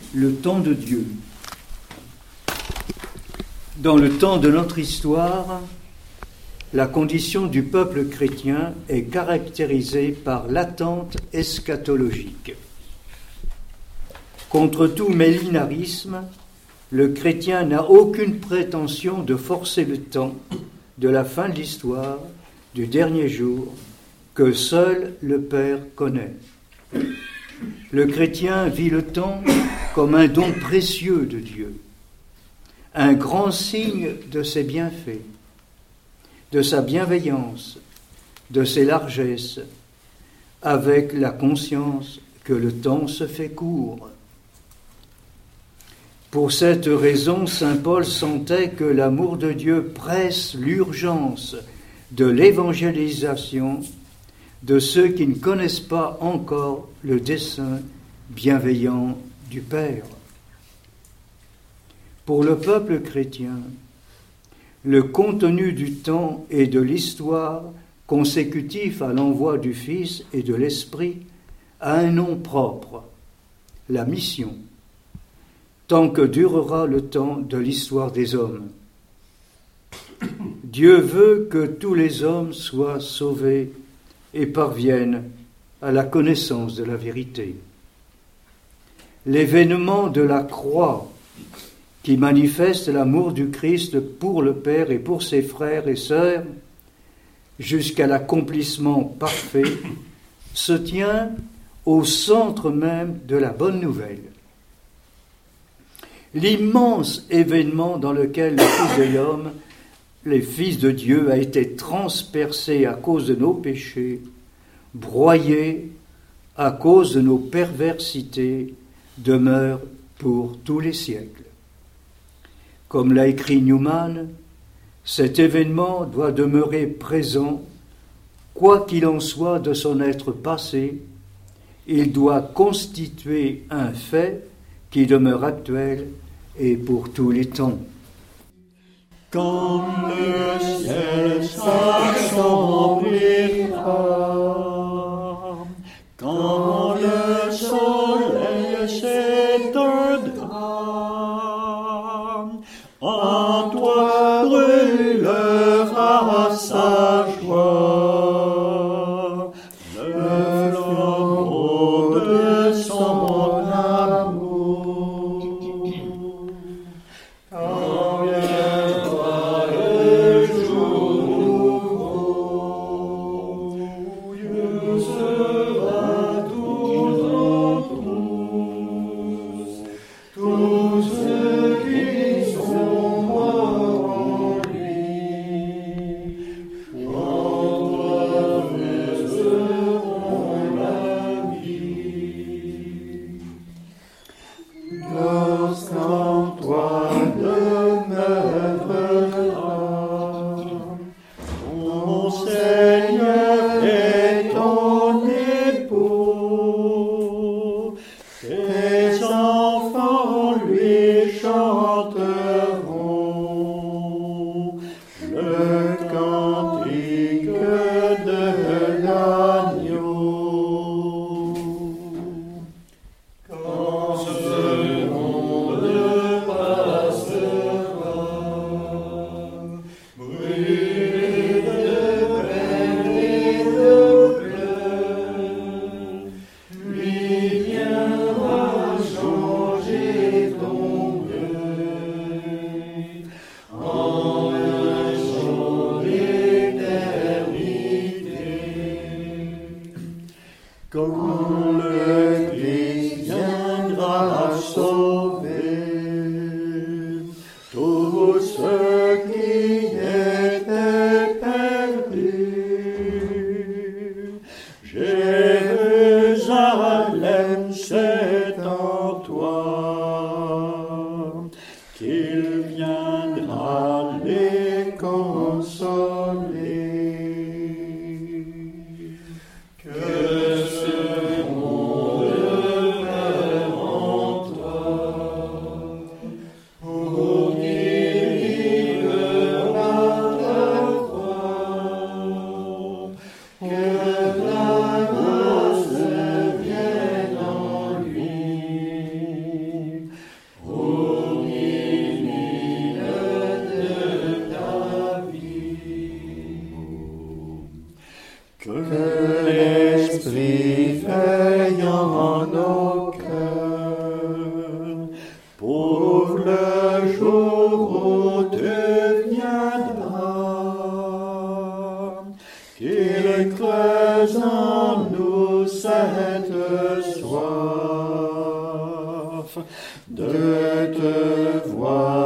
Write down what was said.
le temps de Dieu. Dans le temps de notre histoire, la condition du peuple chrétien est caractérisée par l'attente eschatologique. Contre tout millénarisme, le chrétien n'a aucune prétention de forcer le temps de la fin de l'histoire, du dernier jour, que seul le Père connaît. Le chrétien vit le temps comme un don précieux de Dieu, un grand signe de ses bienfaits, de sa bienveillance, de ses largesses, avec la conscience que le temps se fait court. Pour cette raison, saint Paul sentait que l'amour de Dieu presse l'urgence de l'évangélisation de ceux qui ne connaissent pas encore le dessein bienveillant du Père. Pour le peuple chrétien, le contenu du temps et de l'histoire consécutif à l'envoi du Fils et de l'Esprit a un nom propre, la mission, tant que durera le temps de l'histoire des hommes. Dieu veut que tous les hommes soient sauvés et parviennent à la connaissance de la vérité. L'événement de la croix qui manifeste l'amour du Christ pour le Père et pour ses frères et sœurs jusqu'à l'accomplissement parfait se tient au centre même de la bonne nouvelle. L'immense événement dans lequel le Fils de l'homme, le Fils de Dieu, a été transpercé à cause de nos péchés, broyé à cause de nos perversités, demeure pour tous les siècles. Comme l'a écrit Newman, cet événement doit demeurer présent, quoi qu'il en soit de son être passé, il doit constituer un fait qui demeure actuel et pour tous les temps. Quand le ciel s'assombrira, quand le soleil s'éteindra, en toi brûlera sa joie, le flambeau de son amour. Quand viendra le jour nouveau, Dieu sera tout en tous ceux qui sont morts en lui, entreverseront la vie. Lorsqu'en toi demeurera ton Seigneur et ton époux, tes enfants lui chanteront le cantique de l'agneau. Quand ce monde passera, brûlé de peine et de pleurs, lui viendra changer ton deuil en un chant d'éternité. Quand le Christ viendra sauver tous ceux qui étaient perdus, Jérusalem, c'est en toi qu'il viendra les consoler. Que ce monde meure en toi pour qu'il vive par ta croix. Que la grâce vienne en lui. soif de te voir.